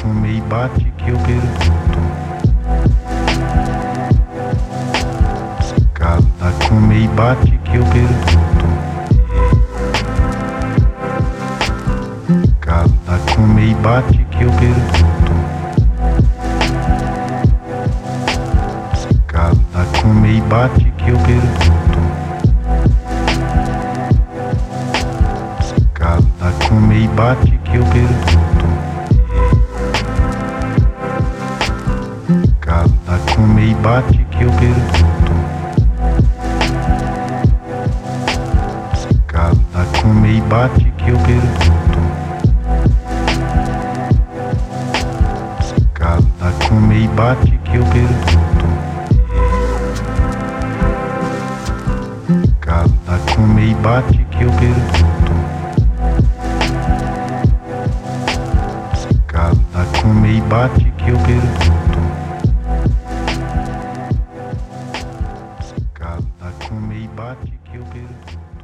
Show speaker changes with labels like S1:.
S1: come e bate que eu pergunto. Se cada come e bate que eu pergunto. Cada come e bate que eu pergunto. Se cada come e bate que eu pergunto. Se cada come e bate que eu pergunto. Cada come e bate que eu pergunto. Se cada come e bate que eu pergunto. Se cada come e bate que eu pergunto. Cada come e bate que eu pergunto. Se cada come e bate que eu pergunto. Se cada come e bate que eu pergunto.